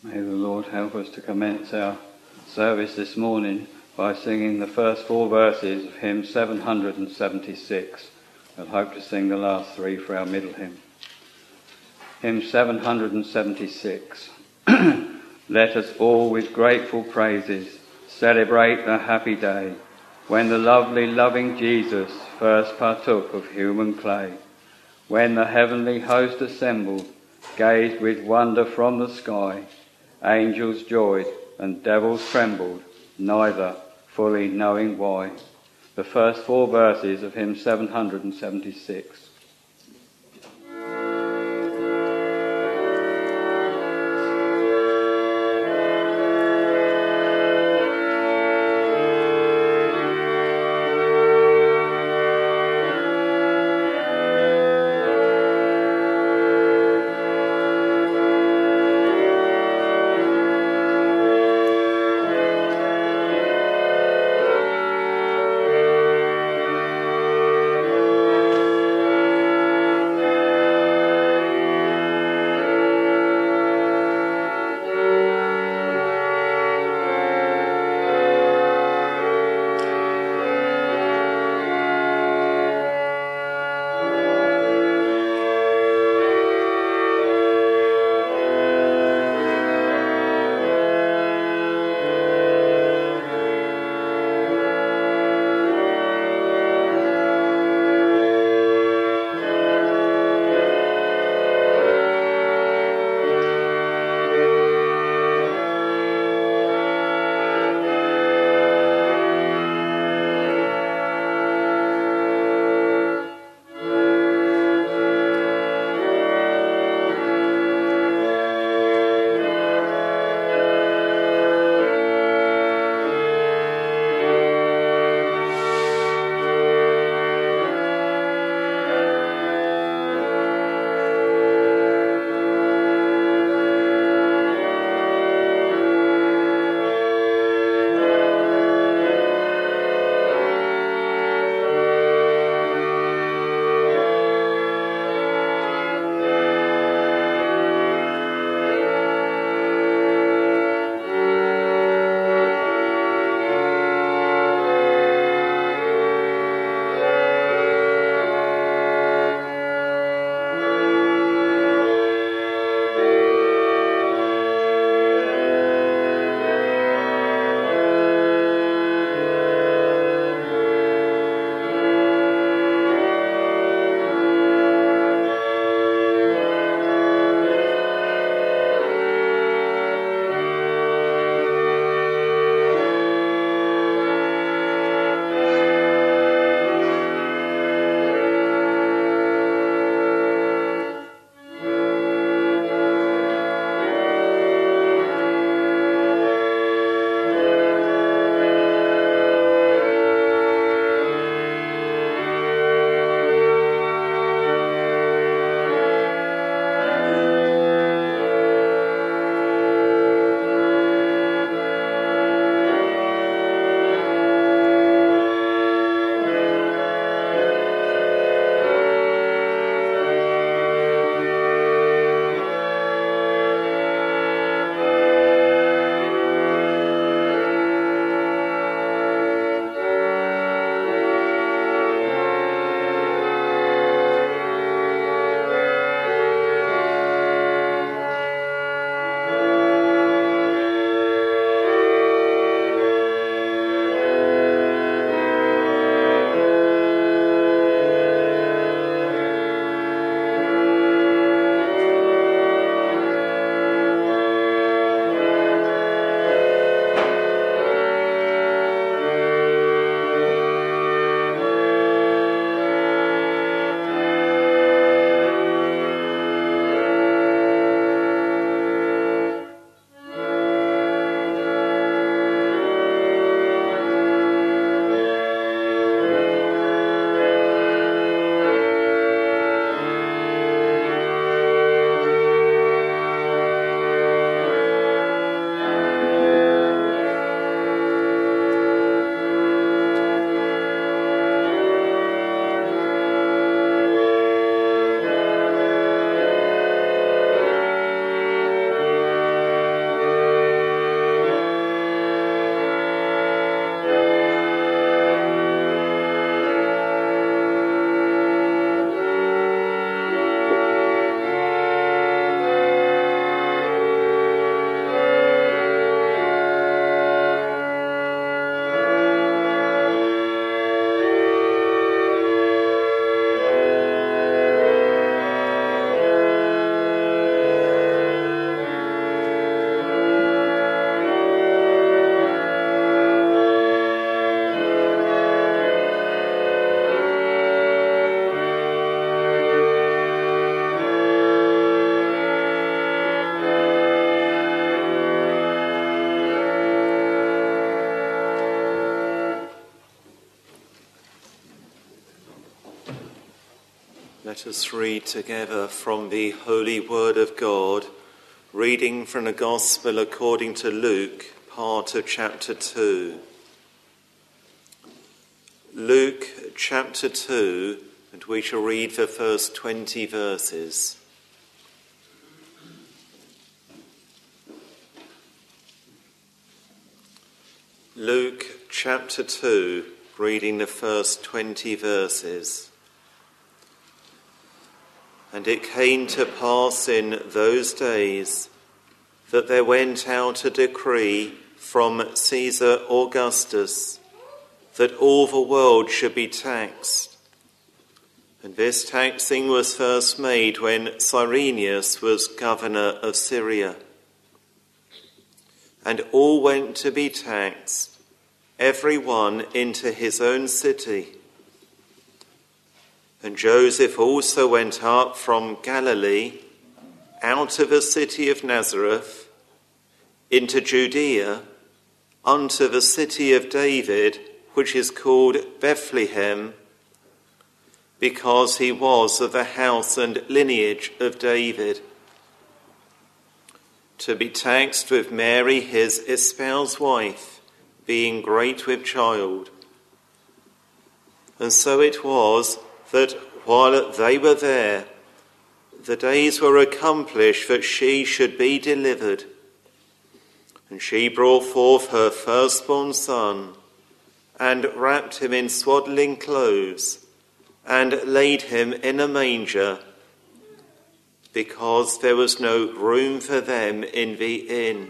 May the Lord help us to commence our service this morning by singing the first 4 verses of hymn 776. We'll hope to sing the last 3 for our middle hymn. Hymn 776. Let us all with grateful praises celebrate the happy day when the lovely, loving Jesus first partook of human clay. When the heavenly host assembled, gazed with wonder from the sky, angels joyed and devils trembled, neither fully knowing why. The first 4 verses of hymn 776. Let us read together from the Holy Word of God, reading from the Gospel according to Luke, part of chapter 2. Luke chapter 2, and we shall read the first 20 verses. Luke chapter 2, reading the first 20 verses. And it came to pass in those days that there went out a decree from Caesar Augustus that all the world should be taxed. And this taxing was first made when Cyrenius was governor of Syria. And all went to be taxed, every one into his own city. And Joseph also went up from Galilee, out of the city of Nazareth, into Judea, unto the city of David, which is called Bethlehem, because he was of the house and lineage of David, to be taxed with Mary his espoused wife, being great with child. And so it was that while they were there, the days were accomplished that she should be delivered. And she brought forth her firstborn son, and wrapped him in swaddling clothes, and laid him in a manger, because there was no room for them in the inn.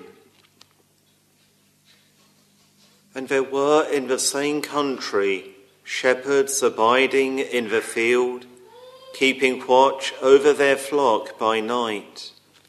And there were in the same country shepherds abiding in the field, keeping watch over their flock by night.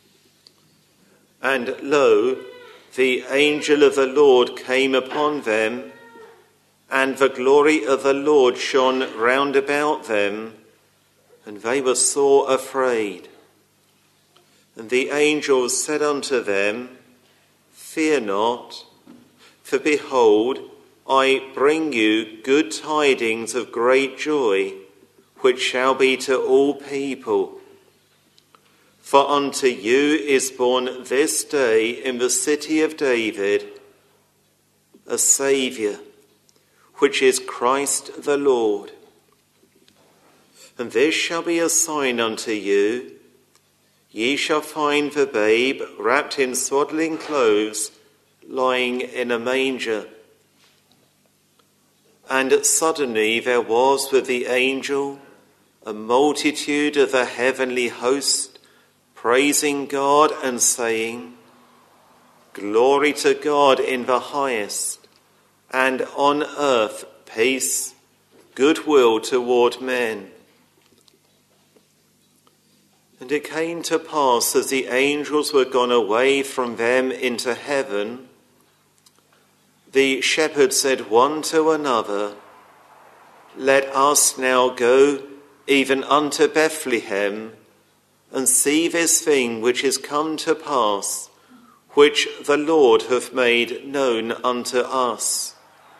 And lo, the angel of the Lord came upon them, and the glory of the Lord shone round about them, and they were sore afraid. And the angel said unto them, Fear not, for behold, I bring you good tidings of great joy, which shall be to all people. For unto you is born this day in the city of David a Saviour, which is Christ the Lord. And this shall be a sign unto you: ye shall find the babe wrapped in swaddling clothes, lying in a manger. And suddenly there was with the angel a multitude of the heavenly host, praising God and saying, Glory to God in the highest, and on earth peace, goodwill toward men. And it came to pass, as the angels were gone away from them into heaven, the shepherds said one to another, Let us now go even unto Bethlehem, and see this thing which is come to pass, which the Lord hath made known unto us.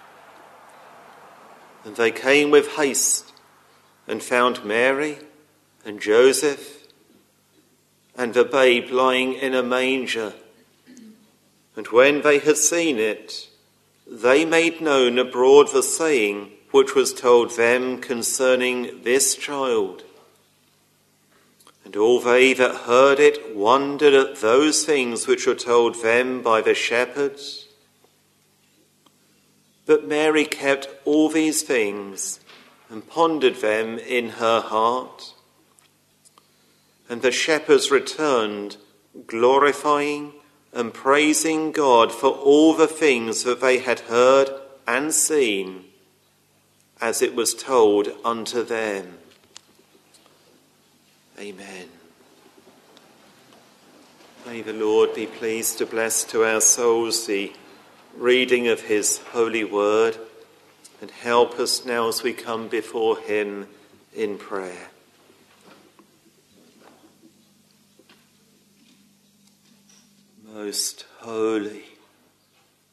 And they came with haste, and found Mary and Joseph, and the babe lying in a manger. And when they had seen it, they made known abroad the saying which was told them concerning this child. And all they that heard it wondered at those things which were told them by the shepherds. But Mary kept all these things and pondered them in her heart. And the shepherds returned, glorifying and praising God for all the things that they had heard and seen, as it was told unto them. Amen. May the Lord be pleased to bless to our souls the reading of his holy word, and help us now as we come before him in prayer. Most holy,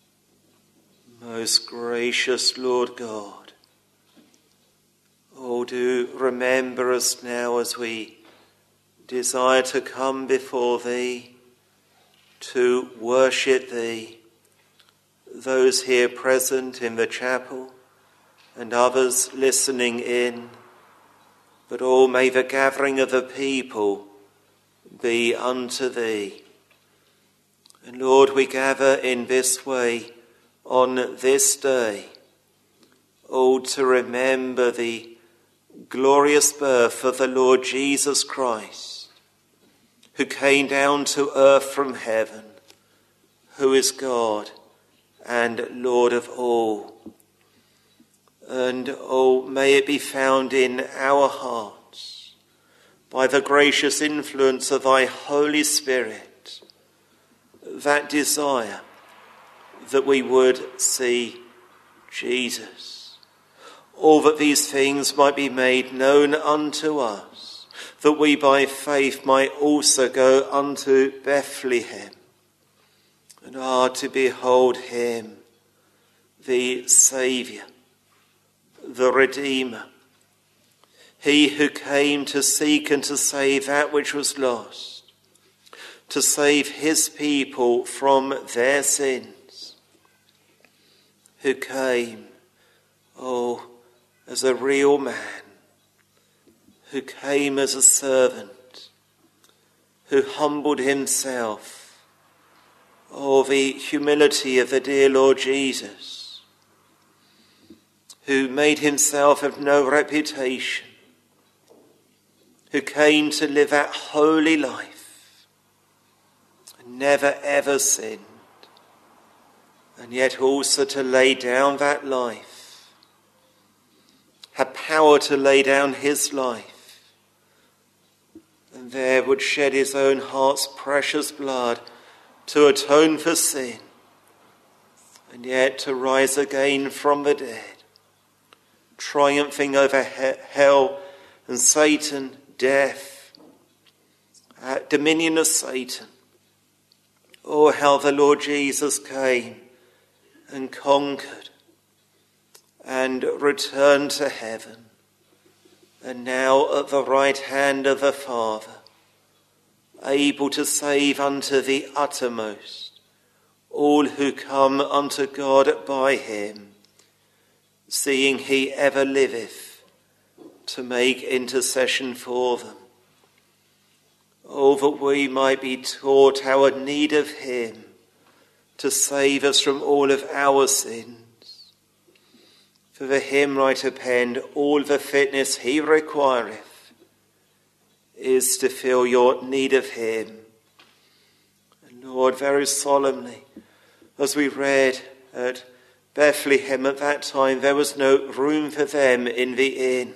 most gracious Lord God, O do remember us now as we desire to come before thee, to worship thee, those here present in the chapel and others listening in, but all may the gathering of the people be unto thee. And Lord, we gather in this way on this day, all to remember the glorious birth of the Lord Jesus Christ, who came down to earth from heaven, who is God and Lord of all. And oh, may it be found in our hearts, by the gracious influence of thy Holy Spirit, that desire that we would see Jesus. All that these things might be made known unto us, that we by faith might also go unto Bethlehem, and are to behold him, the Saviour, the Redeemer, he who came to seek and to save that which was lost, to save his people from their sins, who came, as a real man, who came as a servant, who humbled himself, the humility of the dear Lord Jesus, who made himself of no reputation, who came to live that holy life, and never ever sinned, and yet also to lay down that life, had power to lay down his life, and there would shed his own heart's precious blood to atone for sin, and yet to rise again from the dead, triumphing over hell and Satan, death, dominion of Satan. Oh, how the Lord Jesus came and conquered and returned to heaven, and now at the right hand of the Father, able to save unto the uttermost all who come unto God by him, seeing he ever liveth to make intercession for them. Oh, that we might be taught our need of him to save us from all of our sins. For the hymn writer penned, all the fitness he requireth is to feel your need of him. And Lord, very solemnly, as we read at Bethlehem at that time, there was no room for them in the inn.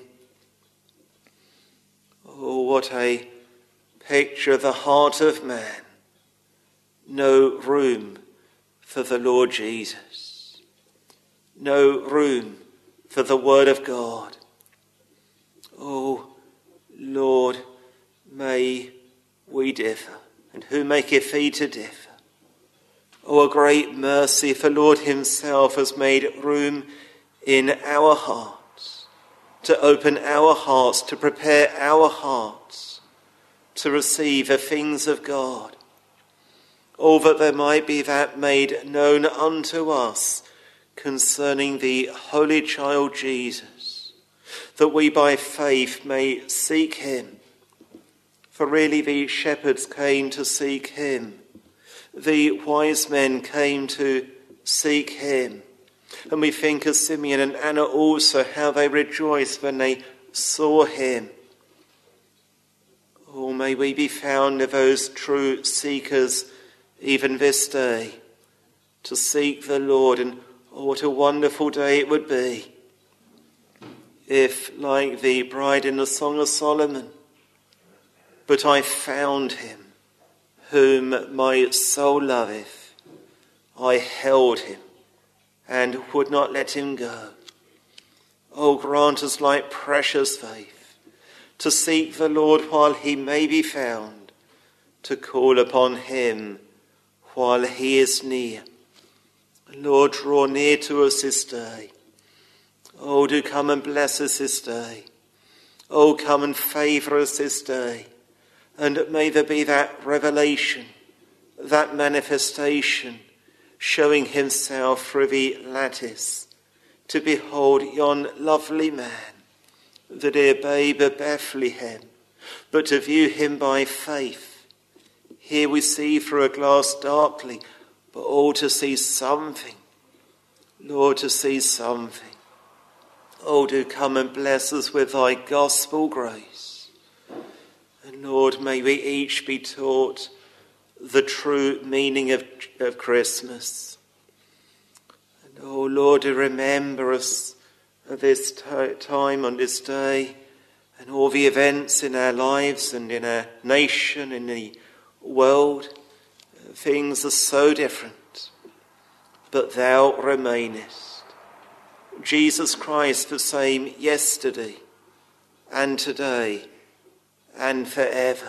Oh, what a picture of the heart of man. No room for the Lord Jesus. No room for the word of God. Oh, Lord, may we differ, and who maketh thee to differ? Oh, a great mercy, for Lord himself has made room in our hearts, to open our hearts, to prepare our hearts to receive the things of God. Oh, that there might be that made known unto us concerning the Holy Child Jesus, that we by faith may seek him. For really the shepherds came to seek him. The wise men came to seek him. And we think of Simeon and Anna also, how they rejoiced when they saw him. Oh, may we be found of those true seekers even this day, to seek the Lord. And oh, what a wonderful day it would be if, like the bride in the Song of Solomon, but I found him whom my soul loveth, I held him and would not let him go. Oh, grant us like precious faith to seek the Lord while he may be found, to call upon him while he is near. Lord, draw near to us this day. Oh, do come and bless us this day. Oh, come and favour us this day. And may there be that revelation, that manifestation, showing himself through the lattice, to behold yon lovely man, the dear babe of Bethlehem, but to view him by faith. Here we see through a glass darkly, but all to see something. Lord, to see something. Oh, do come and bless us with thy gospel grace. And Lord, may we each be taught the true meaning of Christmas. And oh Lord, do remember us at this time on this day and all the events in our lives and in our nation, in the world. Things are so different, but thou remainest. Jesus Christ the same yesterday and today and forever.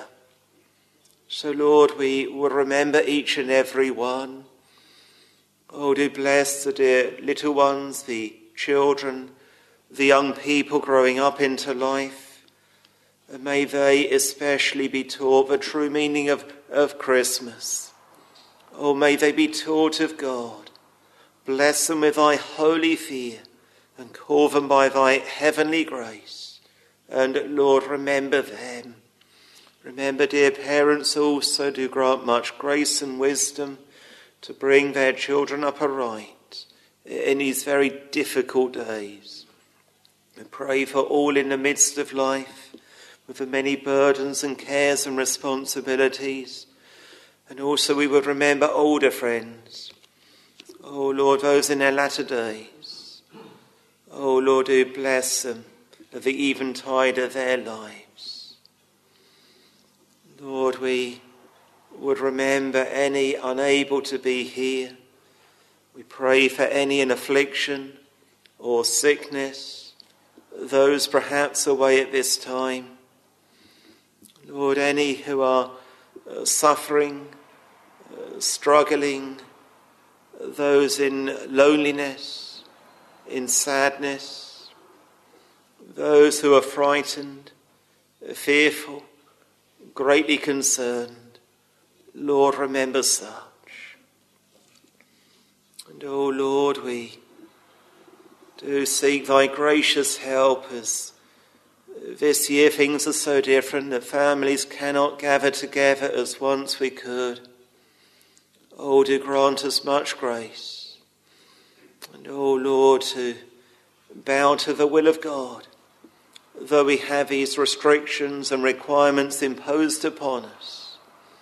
So Lord, we will remember each and every one. Oh, do bless the dear little ones, the children, the young people growing up into life. And may they especially be taught the true meaning of Christmas. Oh, may they be taught of God. Bless them with thy holy fear and call them by thy heavenly grace. And Lord, remember them. Remember, dear parents, also do grant much grace and wisdom to bring their children up aright in these very difficult days. We pray for all in the midst of life, with the many burdens and cares and responsibilities. And also we would remember older friends. Oh Lord, those in their latter days. Oh Lord, do bless them at the eventide of their lives. Lord, we would remember any unable to be here. We pray for any in affliction or sickness, those perhaps away at this time. Lord, any who are suffering, struggling, those in loneliness, in sadness, those who are frightened, fearful, greatly concerned. Lord, remember such. And oh Lord, we do seek thy gracious help as this year things are so different that families cannot gather together as once we could. Oh, do grant us much grace. And oh Lord, to bow to the will of God, though we have these restrictions and requirements imposed upon us.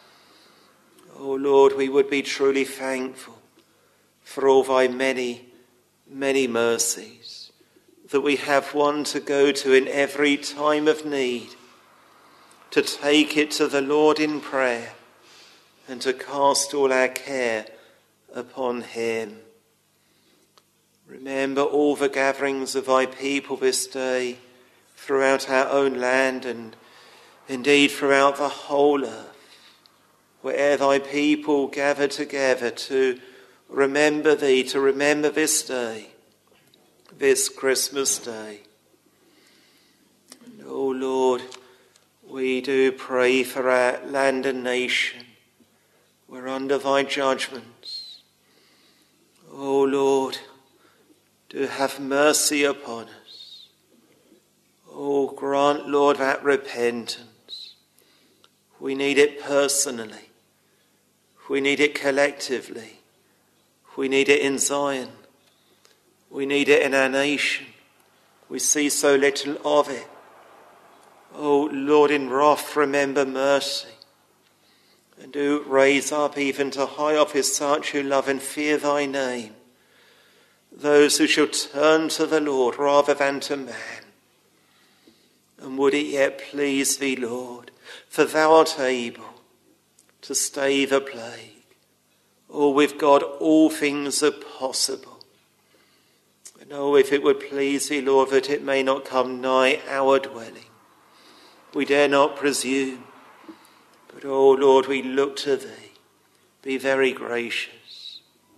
Oh Lord, we would be truly thankful for all thy many, many mercies, that we have one to go to in every time of need, to take it to the Lord in prayer, and to cast all our care upon him. Remember all the gatherings of thy people this day throughout our own land and indeed throughout the whole earth, where thy people gather together to remember thee, to remember this day, this Christmas day. And oh Lord, we do pray for our land and nation. We're under thy judgments. Oh Lord, do have mercy upon us. Oh, grant, Lord, that repentance. We need it personally. We need it collectively. We need it in Zion. We need it in our nation. We see so little of it. Oh, Lord, in wrath, remember mercy. And do raise up even to high office such who love and fear thy name, those who shall turn to the Lord rather than to man. And would it yet please thee, Lord, for thou art able to stay the plague. Oh, with God all things are possible. And oh, if it would please thee, Lord, that it may not come nigh our dwelling. We dare not presume. But oh, Lord, we look to thee. Be very gracious.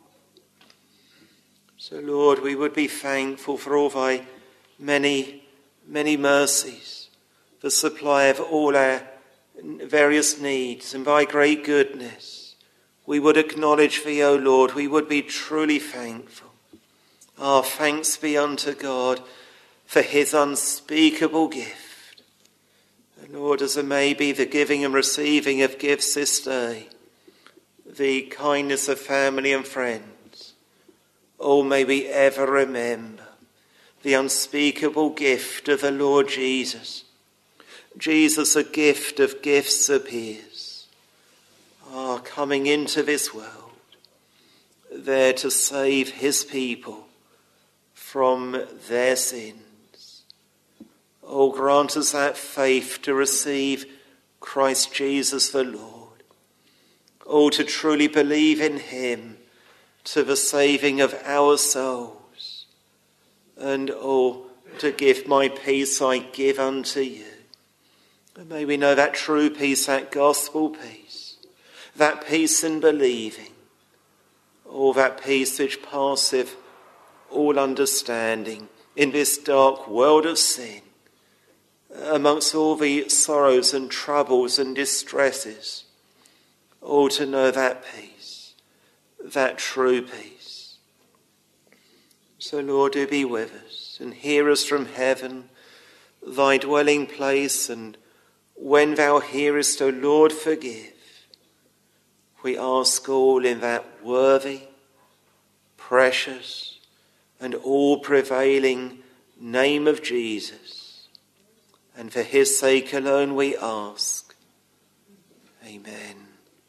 So, Lord, we would be thankful for all thy many, many mercies. the supply of all our various needs, and by great goodness, we would acknowledge thee, O Lord, we would be truly thankful. Our thanks be unto God for his unspeakable gift. And Lord, as there may be the giving and receiving of gifts this day, the kindness of family and friends, oh, may we ever remember the unspeakable gift of the Lord Jesus. Jesus, a gift of gifts, appears, coming into this world, there to save his people from their sins. Oh, grant us that faith to receive Christ Jesus the Lord. Oh, to truly believe in him to the saving of our souls. And oh, to give my peace I give unto you. And may we know that true peace, that gospel peace, that peace in believing, oh, that peace which passeth all understanding in this dark world of sin, amongst all the sorrows and troubles and distresses. Oh, to know that peace, that true peace. So, Lord, do be with us and hear us from heaven, thy dwelling place, and when thou hearest, O Lord, forgive. We ask all in that worthy, precious, and all-prevailing name of Jesus. And for his sake alone we ask. Amen.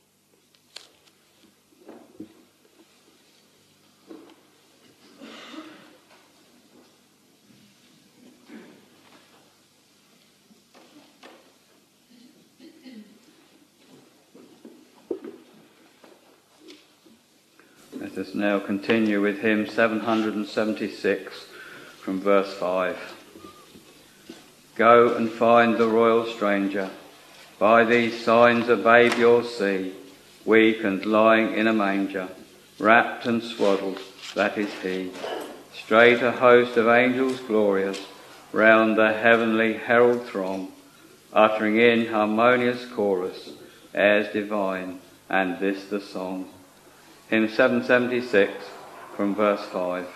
Let us now continue with hymn 776 from verse 5. Go and find the royal stranger. By these signs a babe you'll see, weak and lying in a manger, wrapped and swaddled, that is he. Straight a host of angels glorious round the heavenly herald throng, uttering in harmonious chorus airs divine, and this the song. Hymn 776 from verse 5.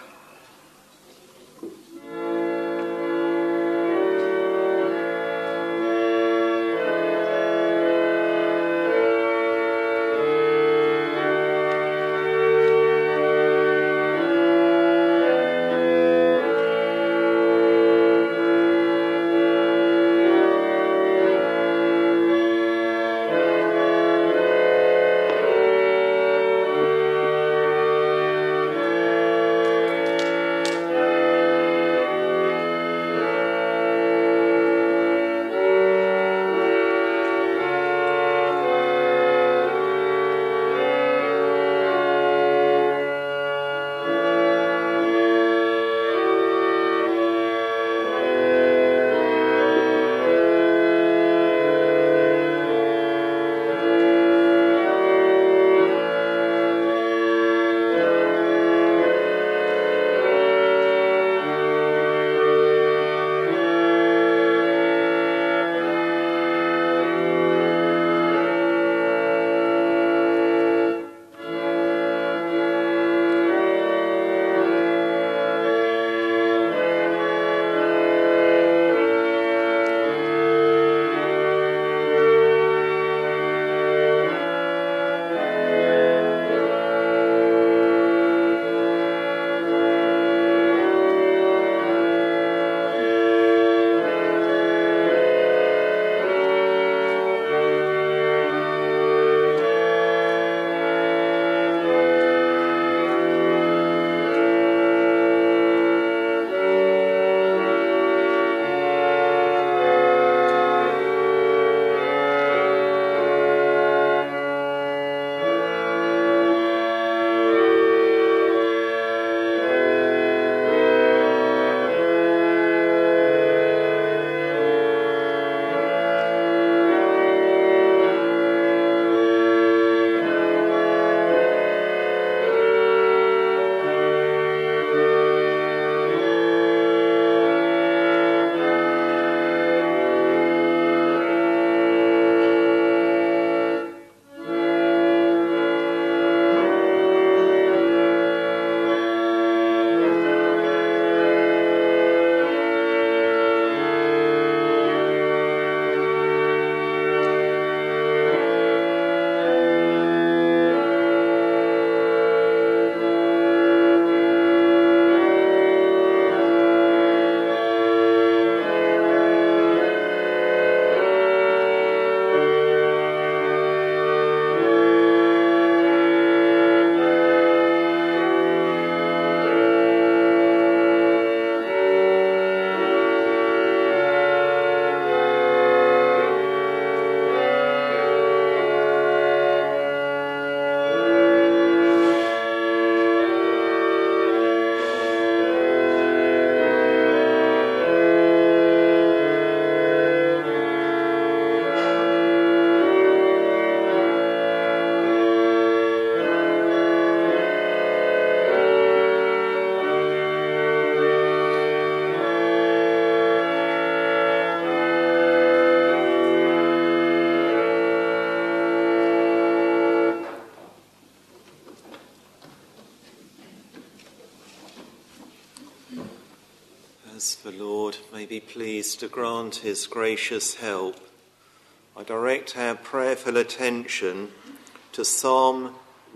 The Lord may be pleased to grant his gracious help. I direct our prayerful attention to Psalm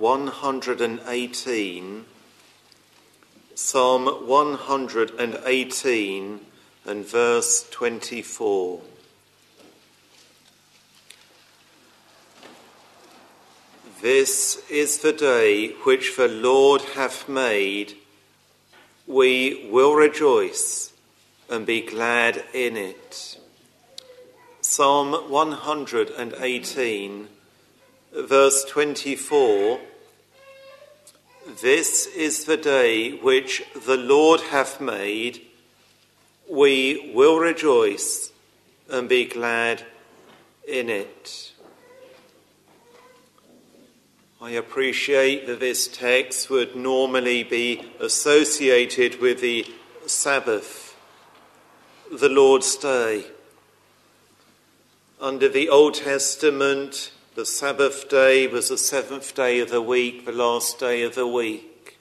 118, Psalm 118 and verse 24. This is the day which the Lord hath made. We will rejoice and be glad in it. Psalm 118, verse 24. This is the day which the Lord hath made. We will rejoice and be glad in it. I appreciate that this text would normally be associated with the Sabbath, the Lord's Day. Under the Old Testament, the Sabbath day was the seventh day of the week, the last day of the week.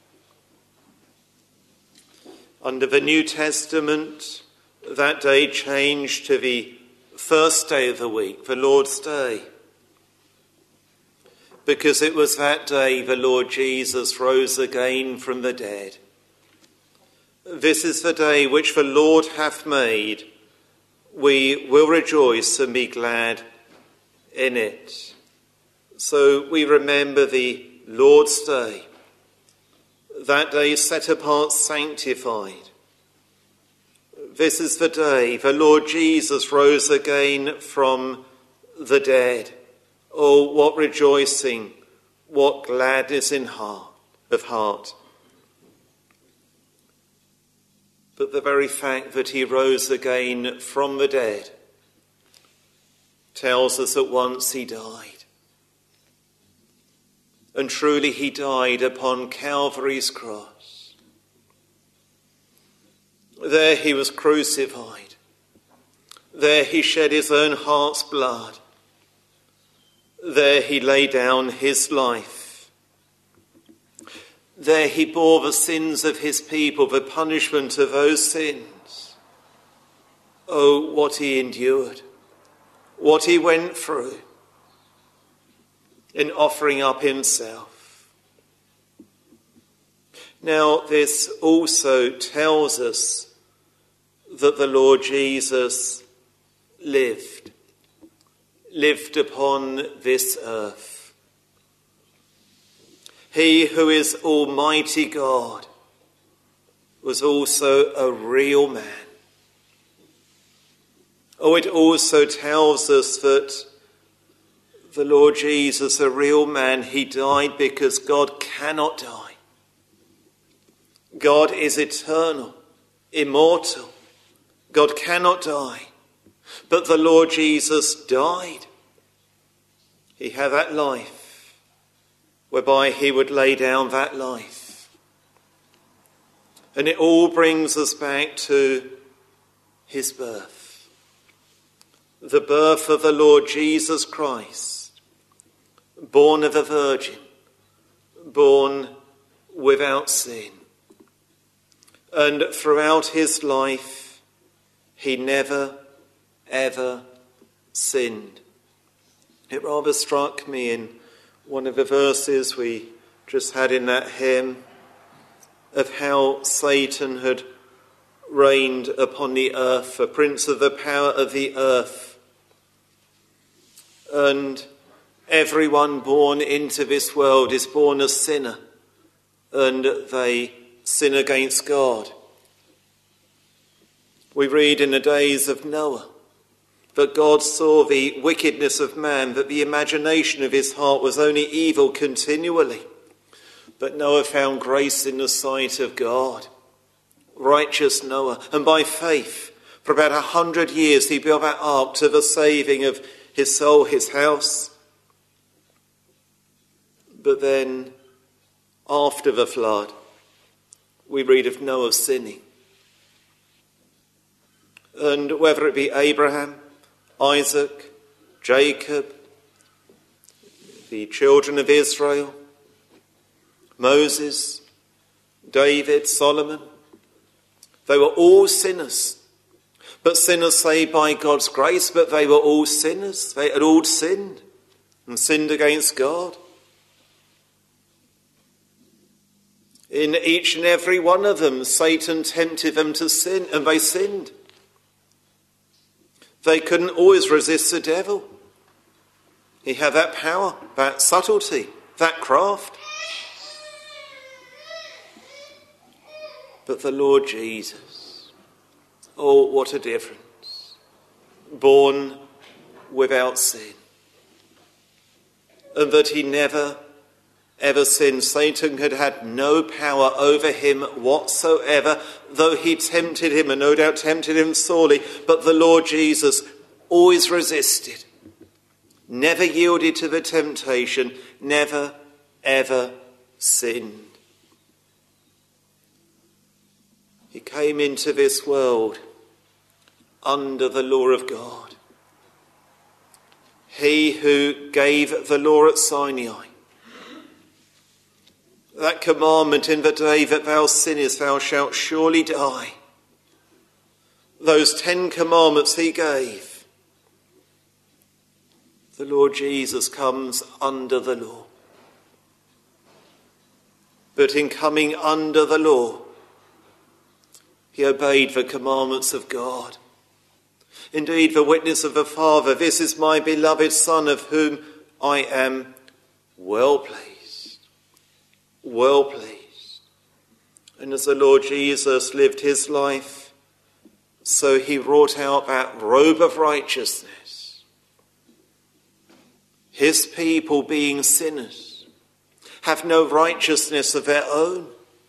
Under the New Testament, that day changed to the first day of the week, the Lord's Day, because it was that day the Lord Jesus rose again from the dead. This is the day which the Lord hath made. We will rejoice and be glad in it. So we remember the Lord's Day, that day set apart, sanctified. This is the day the Lord Jesus rose again from the dead. Oh, what rejoicing, what gladness of heart. But the very fact that he rose again from the dead tells us that once he died. And truly he died upon Calvary's cross. There he was crucified. There he shed his own heart's blood. There he laid down his life. There he bore the sins of his people, the punishment of those sins. Oh, what he endured, what he went through in offering up himself. Now, this also tells us that the Lord Jesus lived upon this earth. He who is Almighty God was also a real man. Oh, it also tells us that the Lord Jesus, a real man, he died because God cannot die. God is eternal, immortal. God cannot die. But the Lord Jesus died. He had that life whereby he would lay down that life. And it all brings us back to his birth. The birth of the Lord Jesus Christ, born of a virgin, born without sin. And throughout his life, he never ever sinned. It rather struck me in one of the verses we just had in that hymn of how Satan had reigned upon the earth, the prince of the power of the earth. And everyone born into this world is born a sinner, and they sin against God. We read in the days of Noah that God saw the wickedness of man, that the imagination of his heart was only evil continually. But Noah found grace in the sight of God. Righteous Noah. And by faith, for about 100 years, he built that ark to the saving of his soul, his house. But then, after the flood, we read of Noah sinning. And whether it be Abraham, Isaac, Jacob, the children of Israel, Moses, David, Solomon, They were all sinners. But sinners saved by God's grace, but they were all sinners. They had all sinned and sinned against God. In each and every one of them, Satan tempted them to sin, and they sinned. They couldn't always resist the devil. He had that power, that subtlety, that craft. But the Lord Jesus, oh, what a difference. Born without sin. And that he never, ever sinned. Satan had had no power over him whatsoever, though he tempted him, and no doubt tempted him sorely. But the Lord Jesus always resisted, never yielded to the temptation, never, ever sinned. He came into this world under the law of God. He who gave the law at Sinai, that commandment, in the day that thou sinnest, thou shalt surely die. Those 10 commandments he gave. The Lord Jesus comes under the law. But in coming under the law, he obeyed the commandments of God. Indeed, the witness of the Father, this is my beloved Son, of whom I am well pleased. Well pleased. And as the Lord Jesus lived his life, so he wrought out that robe of righteousness. His people, being sinners, have no righteousness of their own.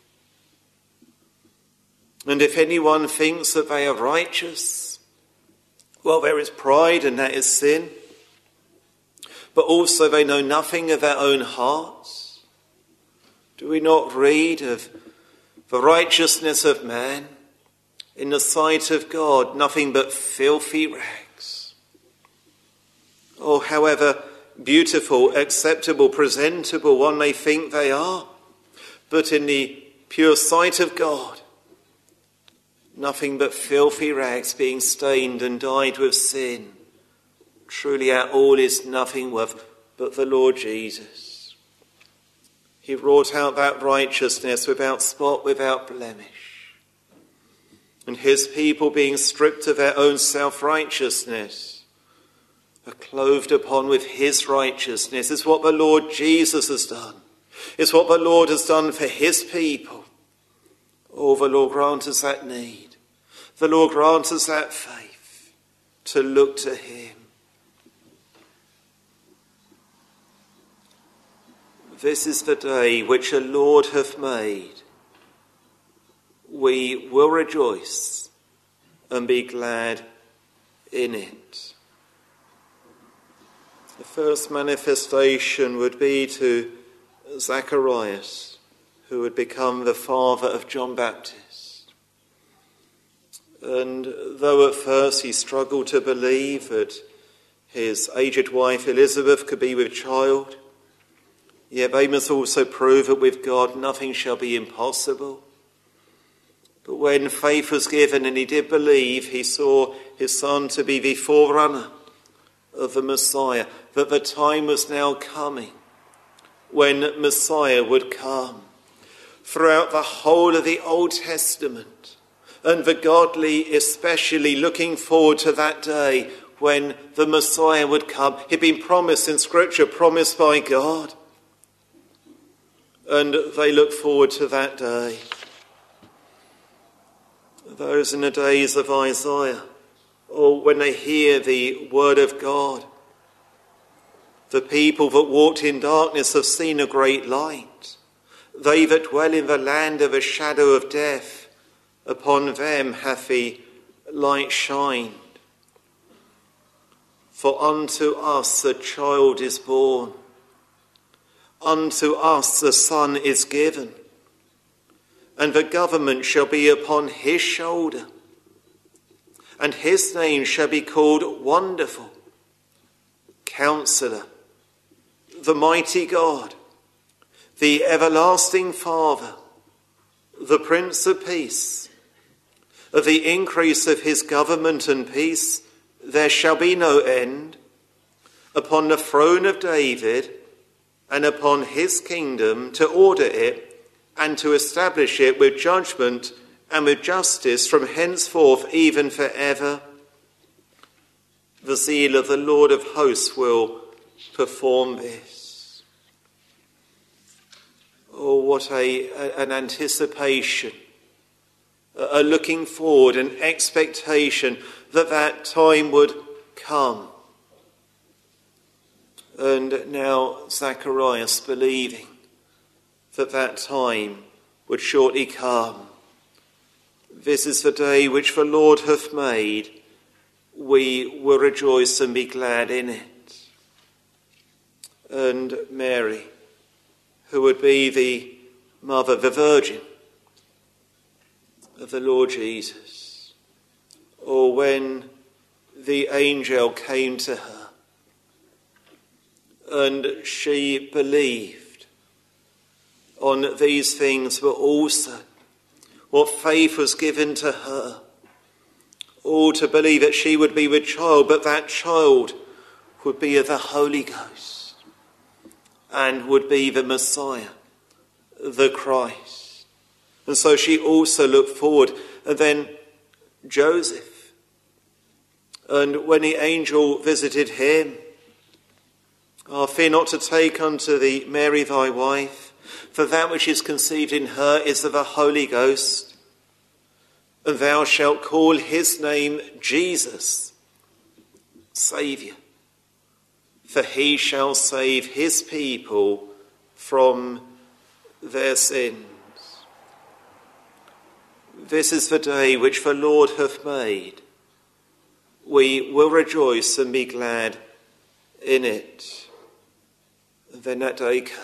And if anyone thinks that they are righteous, well, there is pride, and that is sin. But also they know nothing of their own hearts. Do we not read of the righteousness of man in the sight of God, nothing but filthy rags? Or however beautiful, acceptable, presentable one may think they are, but in the pure sight of God, nothing but filthy rags, being stained and dyed with sin. Truly our all is nothing worth but the Lord Jesus. He wrought out that righteousness without spot, without blemish. And his people, being stripped of their own self-righteousness, are clothed upon with his righteousness. It's what the Lord Jesus has done. It's what the Lord has done for his people. Oh, the Lord grant us that need. The Lord grant us that faith to look to him. This is the day which the Lord hath made. We will rejoice and be glad in it. The first manifestation would be to Zacharias, who would become the father of John Baptist. And though at first he struggled to believe that his aged wife Elizabeth could be with child, yet they must also prove that with God nothing shall be impossible. But when faith was given and he did believe, he saw his son to be the forerunner of the Messiah, that the time was now coming when Messiah would come. Throughout the whole of the Old Testament, and the godly especially looking forward to that day when the Messiah would come. He'd been promised in Scripture, promised by God. And they look forward to that day. Those in the days of Isaiah, or when they hear the word of God, the people that walked in darkness have seen a great light. They that dwell in the land of a shadow of death, upon them hath the light shined. For unto us a child is born, unto us a son is given, and the government shall be upon his shoulder, and his name shall be called Wonderful, Counselor, the Mighty God, the Everlasting Father, the Prince of Peace. Of the increase of his government and peace there shall be no end, upon the throne of David and upon his kingdom, to order it and to establish it with judgment and with justice from henceforth even forever. The zeal of the Lord of hosts will perform this. Oh, what an anticipation, a looking forward, an expectation that time would come. And now Zacharias believing that time would shortly come. This is the day which the Lord hath made. We will rejoice and be glad in it. And Mary, who would be the mother, the Virgin of the Lord Jesus, or when the angel came to her and she believed on these things, but also what faith was given to her, all to believe that she would be with child, but that child would be of the Holy Ghost and would be the Messiah, the Christ. And so she also looked forward. And then Joseph, and when the angel visited him, fear not to take unto thee Mary thy wife, for that which is conceived in her is of the Holy Ghost. And thou shalt call his name Jesus, Saviour, for he shall save his people from their sins. This is the day which the Lord hath made. We will rejoice and be glad in it. And then that day came.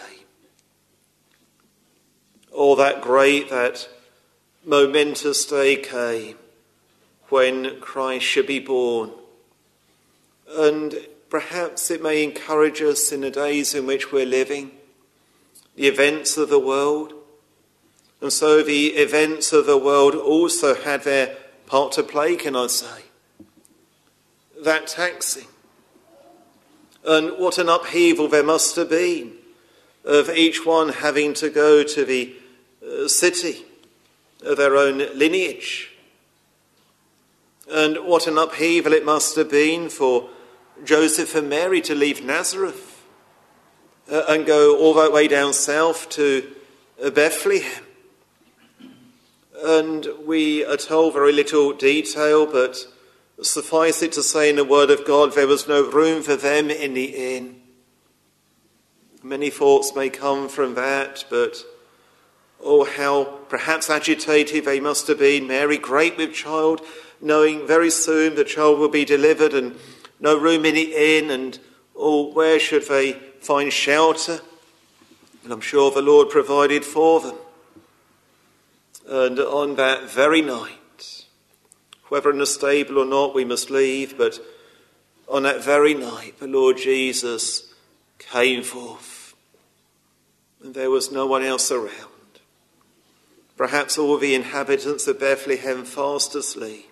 Oh, that great, that momentous day came when Christ should be born. And perhaps it may encourage us in the days in which we're living, the events of the world. And so the events of the world also had their part to play, can I say. That taxing. And what an upheaval there must have been of each one having to go to the city of their own lineage. And what an upheaval it must have been for Joseph and Mary to leave Nazareth and go all that way down south to Bethlehem. And we are told very little detail, but suffice it to say in the word of God, there was no room for them in the inn. Many thoughts may come from that, but oh, how perhaps agitated they must have been. Mary, great with child, knowing very soon the child will be delivered and no room in the inn, and oh, where should they find shelter? And I'm sure the Lord provided for them. And on that very night, whether in a stable or not, we must leave, but on that very night, the Lord Jesus came forth. And there was no one else around. Perhaps all the inhabitants of Bethlehem fast asleep.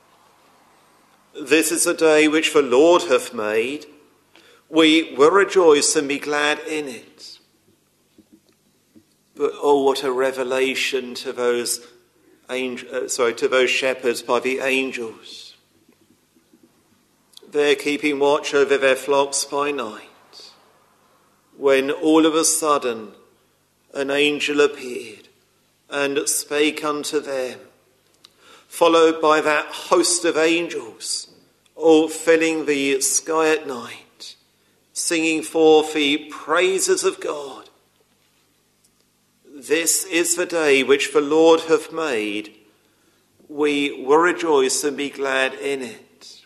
This is a day which the Lord hath made. We will rejoice and be glad in it. But oh, what a revelation to those shepherds by the angels. They're keeping watch over their flocks by night, when all of a sudden an angel appeared and spake unto them, followed by that host of angels, all filling the sky at night, singing forth the praises of God. This is the day which the Lord hath made. We will rejoice and be glad in it.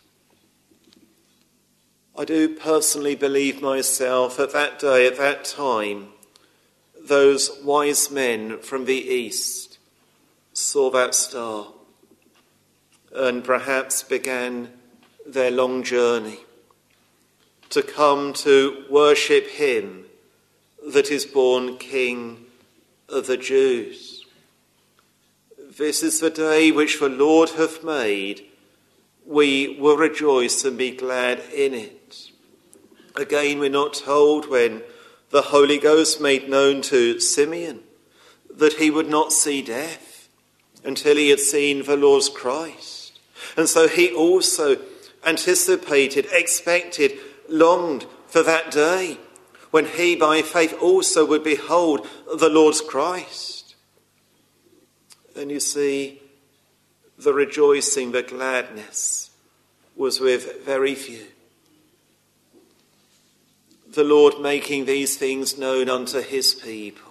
I do personally believe myself at that day, at that time, those wise men from the east saw that star and perhaps began their long journey to come to worship him that is born King of the Jews. This is the day which the Lord hath made. We will rejoice and be glad in it. Again, we're not told when the Holy Ghost made known to Simeon that he would not see death until he had seen the Lord's Christ. And so he also anticipated, expected, longed for that day when he by faith also would behold the Lord's Christ. And you see, the rejoicing, the gladness was with very few. The Lord making these things known unto his people.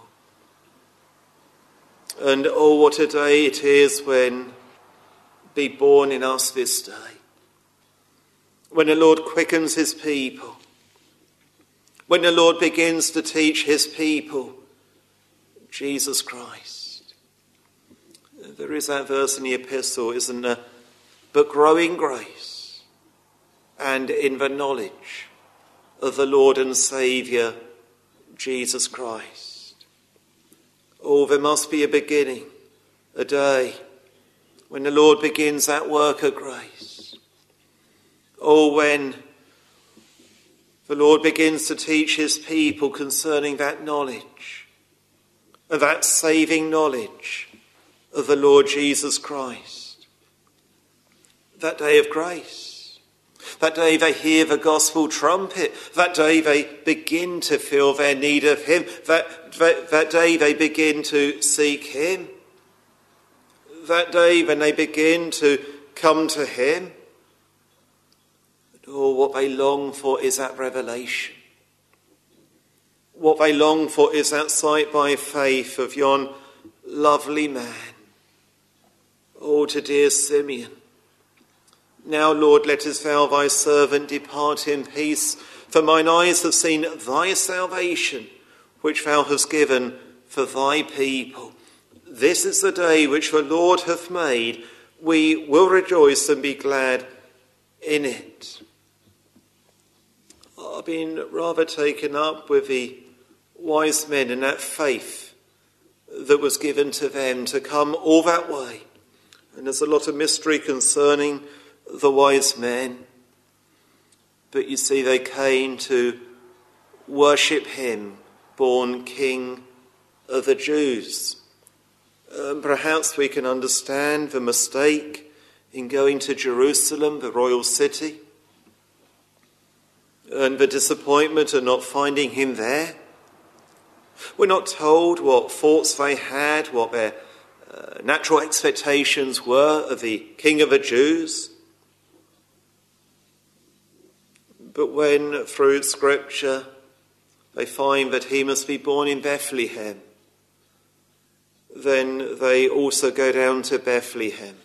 And oh, what a day it is when be born in us this day. When the Lord quickens his people. When the Lord begins to teach his people Jesus Christ. There is that verse in the epistle, isn't there? But grow in grace and in the knowledge of the Lord and Saviour, Jesus Christ. Oh, there must be a beginning, a day, when the Lord begins that work of grace. Oh, when the Lord begins to teach his people concerning that knowledge, and that saving knowledge of the Lord Jesus Christ. That day of grace. That day they hear the gospel trumpet. That day they begin to feel their need of him. That day they begin to seek him. That day when they begin to come to him. Oh, what they long for is that revelation. What they long for is that sight by faith of yon lovely man. Oh, to dear Simeon. Now, Lord, lettest thou thy servant depart in peace, for mine eyes have seen thy salvation, which thou hast given for thy people. This is the day which the Lord hath made. We will rejoice and be glad in it. I've been rather taken up with the wise men and that faith that was given to them to come all that way. And there's a lot of mystery concerning the wise men. But you see, they came to worship him, born King of the Jews. Perhaps we can understand the mistake in going to Jerusalem, the royal city, and the disappointment of not finding him there. We're not told what thoughts they had, what their natural expectations were of the King of the Jews. But when, through Scripture, they find that he must be born in Bethlehem, then they also go down to Bethlehem.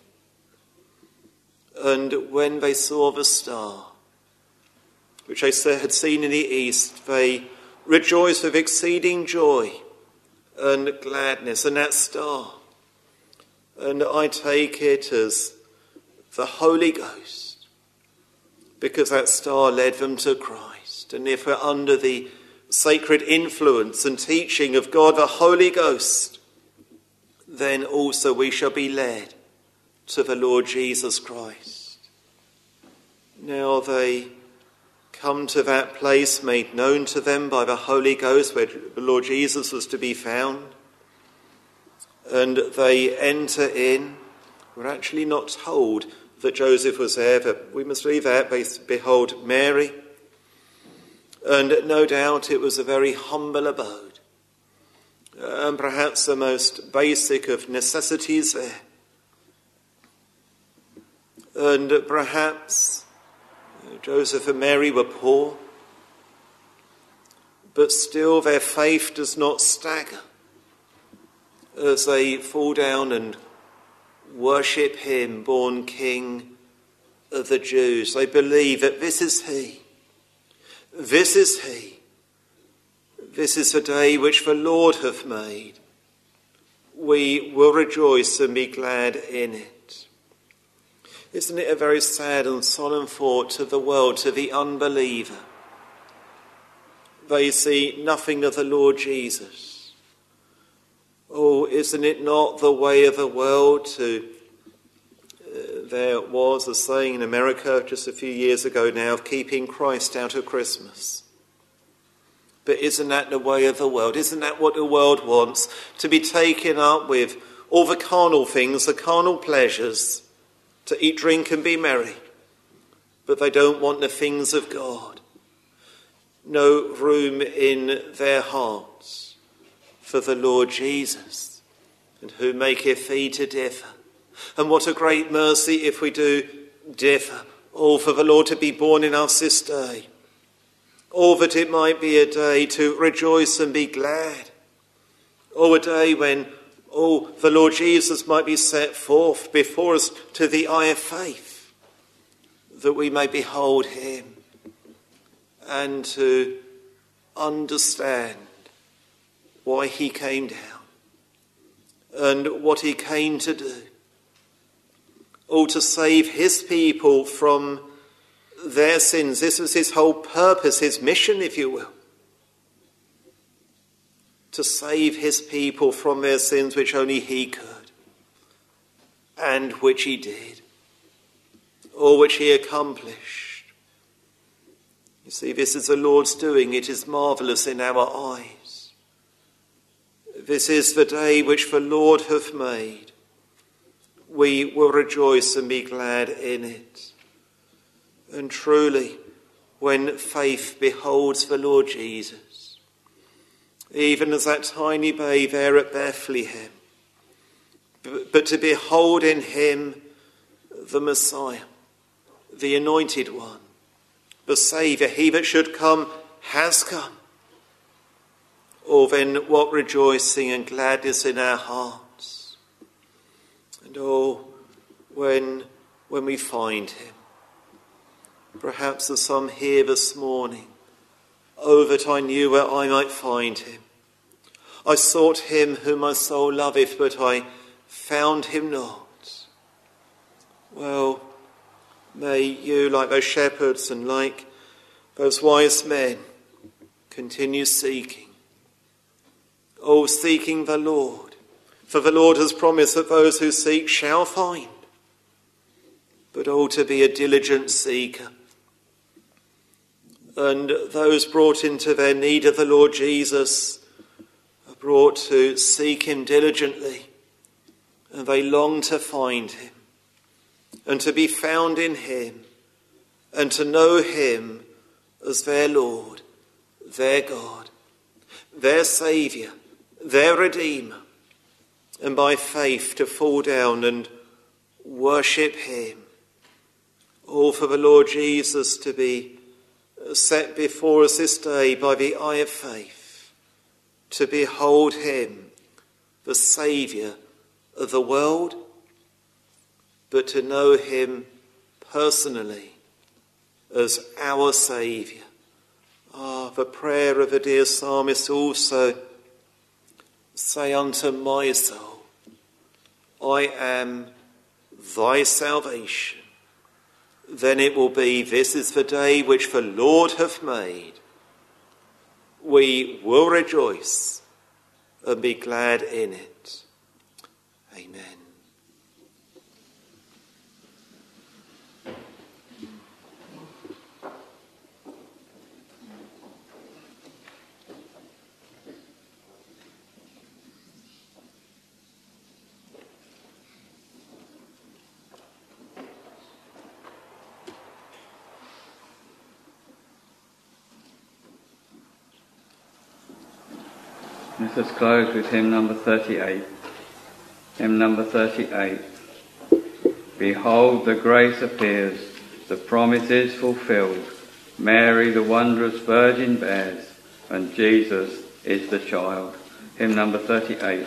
And when they saw the star, which they had seen in the east, they rejoiced with exceeding joy and gladness. And that star, and I take it as the Holy Ghost, because that star led them to Christ. And if we're under the sacred influence and teaching of God, the Holy Ghost, then also we shall be led to the Lord Jesus Christ. Now they come to that place made known to them by the Holy Ghost where the Lord Jesus was to be found. And they enter in. We're actually not told that Joseph was there, but we must leave that. They behold Mary. And no doubt it was a very humble abode. And perhaps the most basic of necessities there. And perhaps Joseph and Mary were poor, but still their faith does not stagger as they fall down and worship him, born King of the Jews. They believe that this is he. This is he. This is the day which the Lord hath made. We will rejoice and be glad in it. Isn't it a very sad and solemn thought to the world, to the unbeliever? They see nothing of the Lord Jesus. Oh, isn't it not the way of the world to... there was a saying in America just a few years ago now of keeping Christ out of Christmas. But isn't that the way of the world? Isn't that what the world wants? To be taken up with all the carnal things, the carnal pleasures, to eat, drink and be merry. But they don't want the things of God. No room in their hearts for the Lord Jesus, and who maketh thee to differ. And what a great mercy if we do differ. Oh, for the Lord to be born in us this day. Oh, that it might be a day to rejoice and be glad. Oh, a day when, the Lord Jesus might be set forth before us to the eye of faith, that we may behold him and to understand why he came down and what he came to do. Oh, to save his people from their sins. This was his whole purpose, his mission, if you will. To save his people from their sins, which only he could, and which he did, or which he accomplished. You see, this is the Lord's doing. It is marvellous in our eyes. This is the day which the Lord hath made. We will rejoice and be glad in it. And truly, when faith beholds the Lord Jesus, even as that tiny babe there at Bethlehem, but to behold in him the Messiah, the anointed one, the Saviour, he that should come has come. Oh, then what rejoicing and gladness in our hearts. And when we find him. Perhaps there's some here this morning. Oh, that I knew where I might find him. I sought him whom my soul loveth, but I found him not. Well, may you, like those shepherds and like those wise men, continue seeking. Oh, seeking the Lord. For the Lord has promised that those who seek shall find. But to be a diligent seeker. And those brought into their need of the Lord Jesus are brought to seek him diligently. And they long to find him. And to be found in him. And to know him as their Lord, their God, their Saviour, their Redeemer. And by faith to fall down and worship him. Oh, for the Lord Jesus to be set before us this day by the eye of faith, to behold him, the Saviour of the world, but to know him personally as our Saviour. The prayer of the dear psalmist also, say unto my soul, I am thy salvation. Then it will be, this is the day which the Lord hath made. We will rejoice and be glad in it. Amen. Let us close with hymn number 38. Hymn number 38. Behold, the grace appears, the promise is fulfilled. Mary, the wondrous Virgin, bears, and Jesus is the child. Hymn number 38.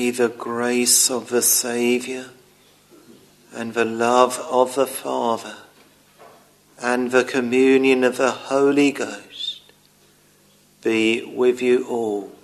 May the grace of the Saviour and the love of the Father and the communion of the Holy Ghost be with you all.